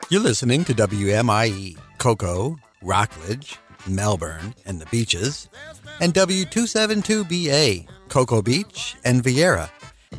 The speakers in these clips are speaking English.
You're listening to WMIE, Cocoa, Rockledge, Melbourne, and the Beaches, and W272BA, Cocoa Beach and Vieira.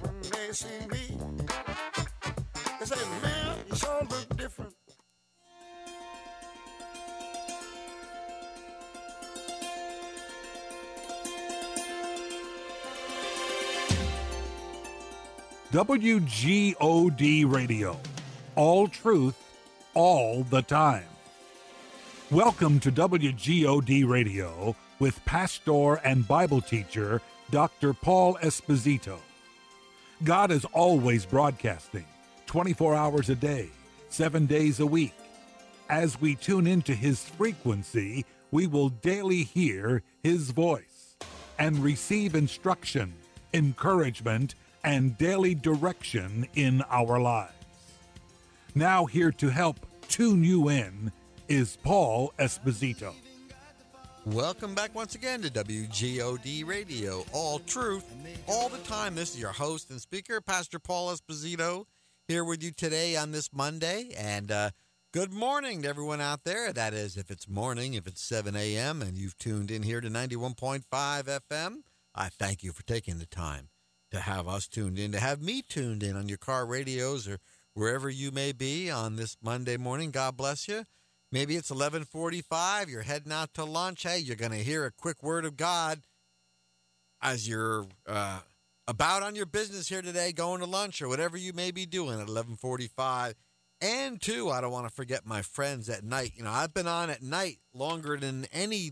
WGOD Radio. All truth, all the time. Welcome to WGOD Radio with pastor and Bible teacher Dr. Paul Esposito. God is always broadcasting 24 hours a day, 7 days a week. As we tune into his frequency, we will daily hear his voice and receive instruction, encouragement, and daily direction in our lives. Now here to help tune you in is Paul Esposito. Welcome back once again to WGOD Radio, all truth, all the time. This is your host and speaker, Pastor Paul Esposito, here with you today on this Monday. And good morning to everyone out there. That is, if it's morning, if it's 7 a.m. and you've tuned in here to 91.5 FM, I thank you for taking the time to have us tuned in, to have me tuned in on your car radios or wherever you may be on this Monday morning. God bless you. Maybe it's 11:45, you're heading out to lunch. Hey, you're going to hear a quick word of God as you're about on your business here today, going to lunch or whatever you may be doing at 11:45. And, too, I don't want to forget my friends at night. You know, I've been on at night longer than any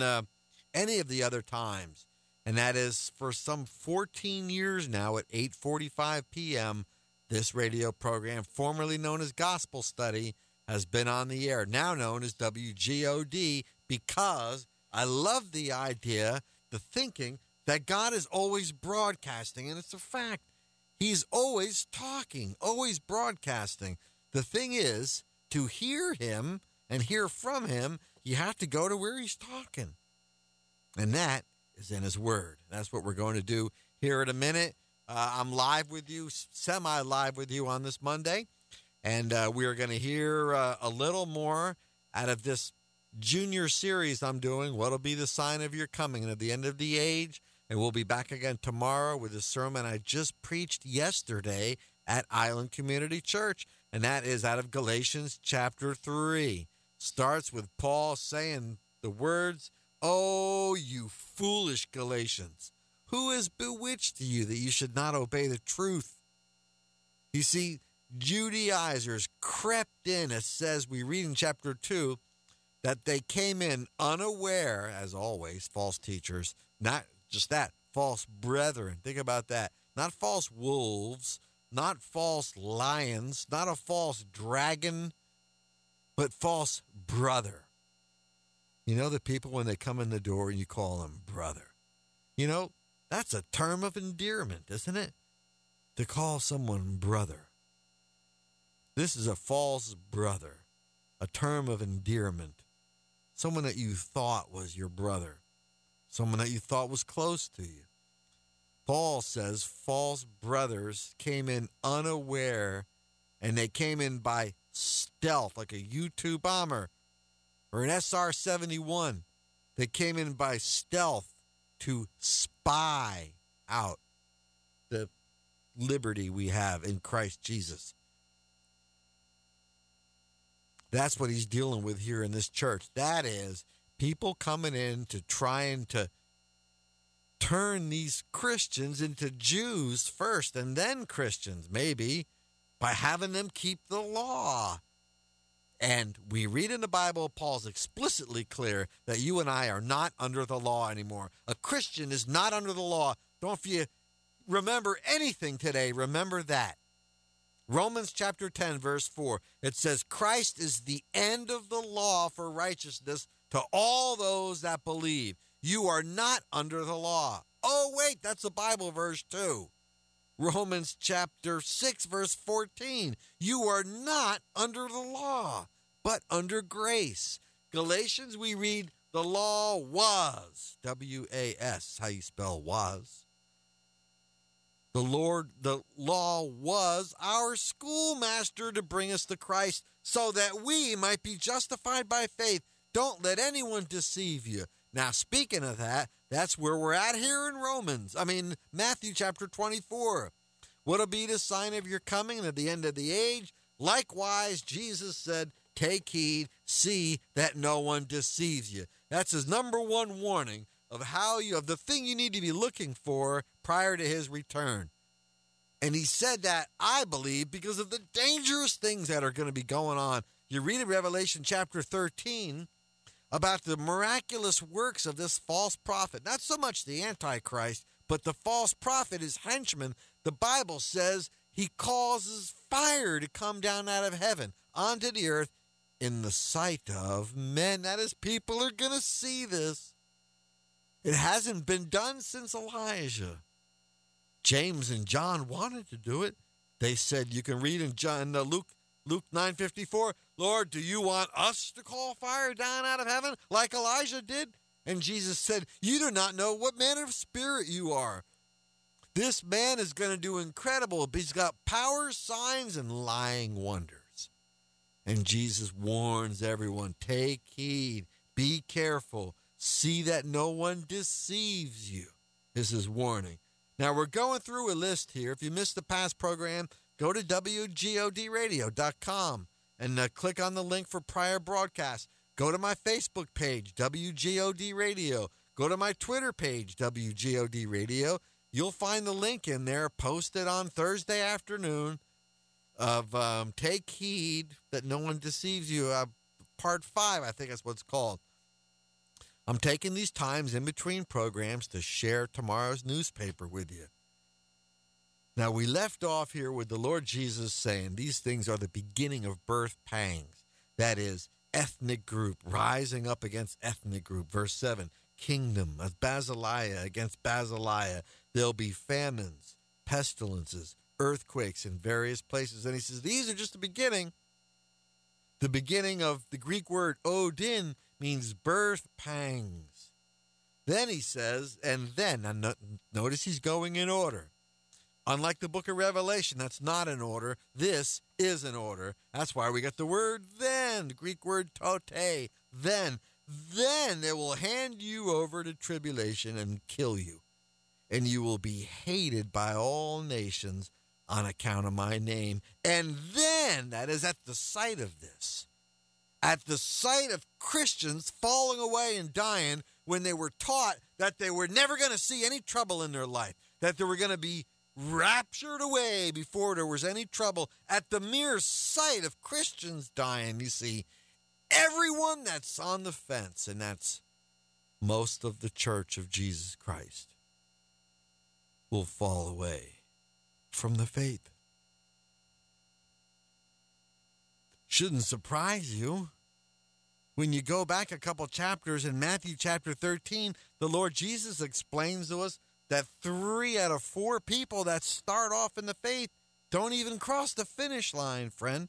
of the other times. And that is for some 14 years now at 8:45 p.m., this radio program, formerly known as Gospel Study, has been on the air, now known as WGOD, because I love the idea, the thinking, that God is always broadcasting, and it's a fact. He's always talking, always broadcasting. The thing is, to hear him and hear from him, you have to go to where he's talking. And that is in his word. That's what we're going to do here in a minute. I'm live with you, semi-live with you on this Monday. And we are going to hear a little more out of this junior series I'm doing, What'll Be the Sign of Your Coming and at the End of the Age. And we'll be back again tomorrow with a sermon I just preached yesterday at Island Community Church. And that is out of Galatians chapter 3. Starts with Paul saying the words, "Oh, you foolish Galatians, who has bewitched you that you should not obey the truth?" You see, Judaizers crept in, it says, we read in chapter 2, that they came in unaware, as always, false teachers, not just that, false brethren. Think about that. Not false wolves, not false lions, not a false dragon, but false brother. You know the people when they come in the door and you call them brother. You know, that's a term of endearment, isn't it? To call someone brother. This is a false brother, a term of endearment. Someone that you thought was your brother, someone that you thought was close to you. Paul says false brothers came in unaware, and they came in by stealth, like a U-2 bomber or an SR-71. They came in by stealth to spy out the liberty we have in Christ Jesus. That's what he's dealing with here in this church. That is, people coming in to trying to turn these Christians into Jews first and then Christians, maybe, by having them keep the law. And we read in the Bible, Paul's explicitly clear that you and I are not under the law anymore. A Christian is not under the law. Don't you remember anything today, remember that. Romans chapter 10, verse 4, it says, Christ is the end of the law for righteousness to all those that believe. You are not under the law. Oh, wait, that's a Bible verse too. Romans chapter 6, verse 14, you are not under the law, but under grace. Galatians, we read, the law was, W-A-S, how you spell was. The law was our schoolmaster to bring us to Christ so that we might be justified by faith. Don't let anyone deceive you. Now, speaking of that, that's where we're at here in Matthew chapter 24. What'll be the sign of your coming and at the end of the age? Likewise, Jesus said, take heed, see that no one deceives you. That's his number one warning of the thing you need to be looking for prior to his return. And he said that, I believe, because of the dangerous things that are going to be going on. You read in Revelation chapter 13 about the miraculous works of this false prophet. Not so much the Antichrist, but the false prophet, his henchman. The Bible says he causes fire to come down out of heaven onto the earth in the sight of men. That is, people are going to see this. It hasn't been done since Elijah. James and John wanted to do it. They said, you can read in Luke 9:54, Lord, do you want us to call fire down out of heaven like Elijah did? And Jesus said, you do not know what manner of spirit you are. This man is going to do incredible. He's got power, signs, and lying wonders. And Jesus warns everyone, take heed, be careful, see that no one deceives you, is his warning. Now, we're going through a list here. If you missed the past program, go to WGODradio.com and click on the link for prior broadcasts. Go to my Facebook page, WGOD Radio. Go to my Twitter page, WGOD Radio. You'll find the link in there posted on Thursday afternoon of Take Heed That No One Deceives You, Part 5, I think that's what it's called. I'm taking these times in between programs to share tomorrow's newspaper with you. Now, we left off here with the Lord Jesus saying these things are the beginning of birth pangs. That is, ethnic group rising up against ethnic group. Verse 7, kingdom of Basileia against Basileia. There'll be famines, pestilences, earthquakes in various places. And he says these are just the beginning. The beginning of the Greek word odin means birth pangs. Then he says, and notice he's going in order. Unlike the book of Revelation, that's not in order. This is in order. That's why we got the word then, the Greek word tote. Then they will hand you over to tribulation and kill you. And you will be hated by all nations on account of my name. And then, that is at the sight of this, at the sight of Christians falling away and dying when they were taught that they were never going to see any trouble in their life, that they were going to be raptured away before there was any trouble. At the mere sight of Christians dying, you see, everyone that's on the fence, and that's most of the church of Jesus Christ, will fall away from the faith. Shouldn't surprise you. When you go back a couple chapters in Matthew chapter 13, the Lord Jesus explains to us that 3 out of 4 people that start off in the faith don't even cross the finish line, friend.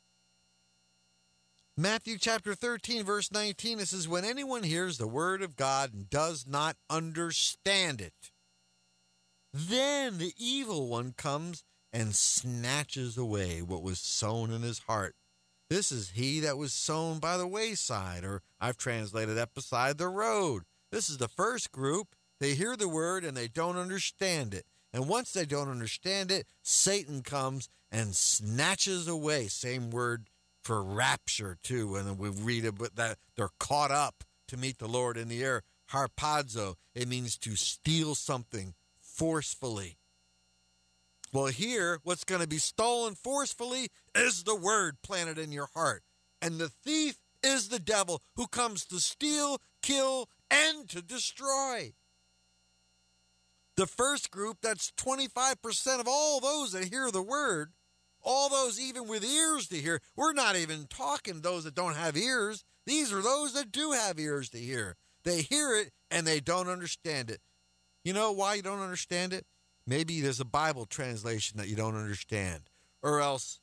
Matthew chapter 13, verse 19, it says, when anyone hears the word of God and does not understand it, then the evil one comes and snatches away what was sown in his heart. This is he that was sown by the wayside, or I've translated that beside the road. This is the first group. They hear the word and they don't understand it. And once they don't understand it, Satan comes and snatches away. Same word for rapture, too. And then we read about that they're caught up to meet the Lord in the air. Harpazo, it means to steal something forcefully. Well, here, what's going to be stolen forcefully is the word planted in your heart. And the thief is the devil who comes to steal, kill, and to destroy. The first group, that's 25% of all those that hear the word, all those even with ears to hear. We're not even talking those that don't have ears. These are those that do have ears to hear. They hear it and they don't understand it. You know why you don't understand it? Maybe there's a Bible translation that you don't understand. Or else,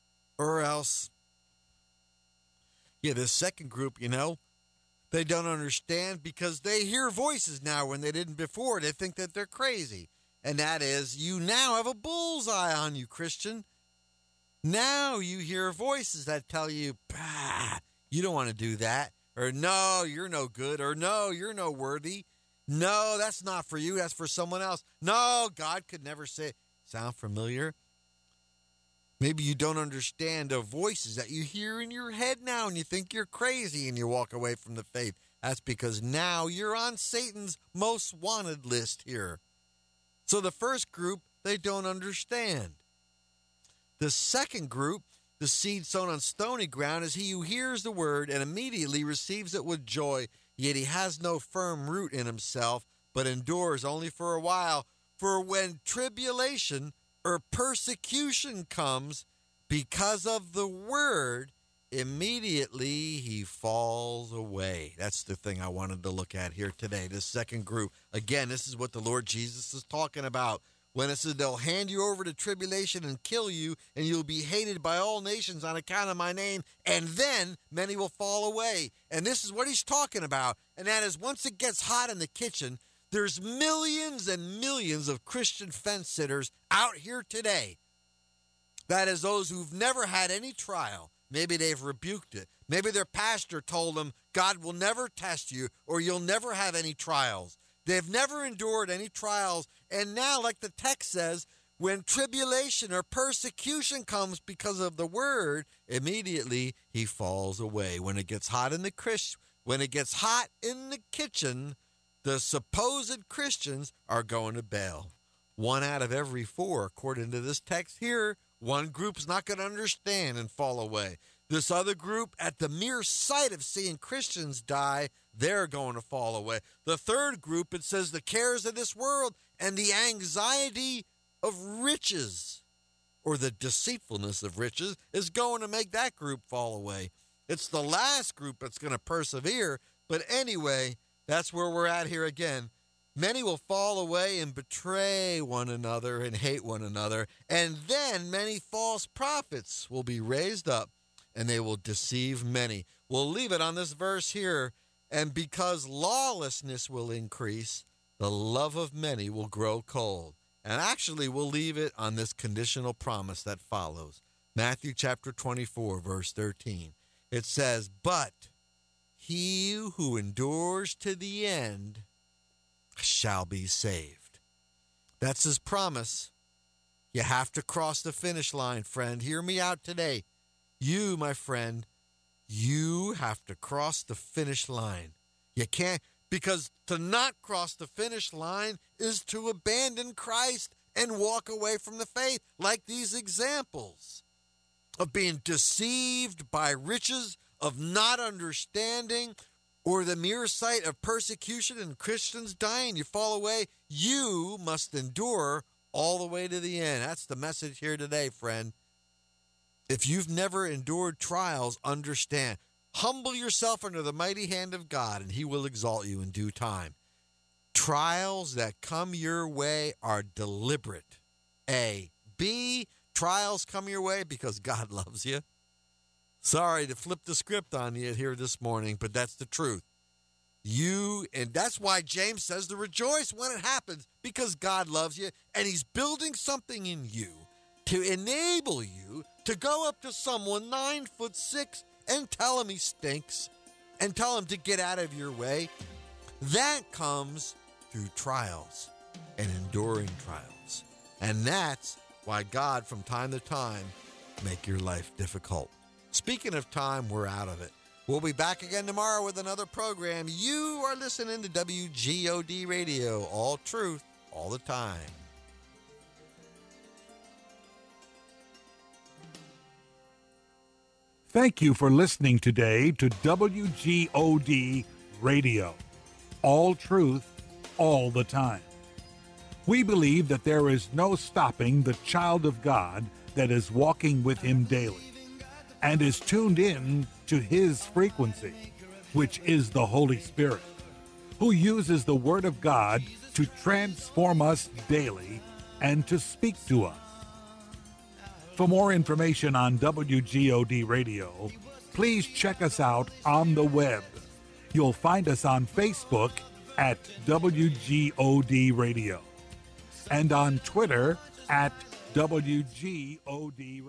this second group, they don't understand because they hear voices now when they didn't before. They think that they're crazy. and that is you now have a bullseye on you, Christian. Now you hear voices that tell you, you don't want to do that, or no, you're no good, or no, you're no worthy. No, that's not for you. That's for someone else. No, God could never say. Sound familiar? Maybe you don't understand the voices that you hear in your head now and you think you're crazy and you walk away from the faith. That's because now you're on Satan's most wanted list here. So the first group, they don't understand. The second group, the seed sown on stony ground, is he who hears the word and immediately receives it with joy, yet he has no firm root in himself, but endures only for a while. For when tribulation or persecution comes because of the word, immediately he falls away. That's the thing I wanted to look at here today, this second group. Again, this is what the Lord Jesus is talking about. When it says they'll hand you over to tribulation and kill you, and you'll be hated by all nations on account of my name, and then many will fall away. And this is what he's talking about. And that is, once it gets hot in the kitchen, there's millions and millions of Christian fence sitters out here today. That is those who've never had any trial. Maybe they've rebuked it. Maybe their pastor told them, God will never test you, or you'll never have any trials. They've never endured any trials. And now, like the text says, when tribulation or persecution comes because of the word, immediately he falls away. When it gets hot in the kitchen, the supposed Christians are going to bail. 1 out of every 4, according to this text here, one group's not going to understand and fall away. This other group, at the mere sight of seeing Christians die, they're going to fall away. The third group, it says the cares of this world and the anxiety of riches, or the deceitfulness of riches, is going to make that group fall away. It's the last group that's going to persevere. But anyway, that's where we're at here again. Many will fall away and betray one another and hate one another. And then many false prophets will be raised up, and they will deceive many. We'll leave it on this verse here. And because lawlessness will increase, the love of many will grow cold. And actually, we'll leave it on this conditional promise that follows. Matthew chapter 24, verse 13. It says, but he who endures to the end shall be saved. That's his promise. You have to cross the finish line, friend. Hear me out today. You, my friend, you have to cross the finish line. You can't, because to not cross the finish line is to abandon Christ and walk away from the faith, like these examples of being deceived by riches, of not understanding, or the mere sight of persecution and Christians dying. You fall away. You must endure all the way to the end. That's the message here today, friend. If you've never endured trials, understand. Humble yourself under the mighty hand of God, and he will exalt you in due time. Trials that come your way are deliberate. A. B. Trials come your way because God loves you. Sorry to flip the script on you here this morning, but that's the truth. And that's why James says to rejoice when it happens, because God loves you, and he's building something in you to enable you to go up to someone 9'6" and tell him he stinks and tell him to get out of your way. That comes through trials and enduring trials. And that's why God, from time to time, make your life difficult. Speaking of time, we're out of it. We'll be back again tomorrow with another program. You are listening to WGOD Radio, all truth, all the time. Thank you for listening today to WGOD Radio, all truth, all the time. We believe that there is no stopping the child of God that is walking with him daily and is tuned in to his frequency, which is the Holy Spirit, who uses the Word of God to transform us daily and to speak to us. For more information on WGOD Radio, please check us out on the web. You'll find us on Facebook at WGOD Radio. and on Twitter at WGOD.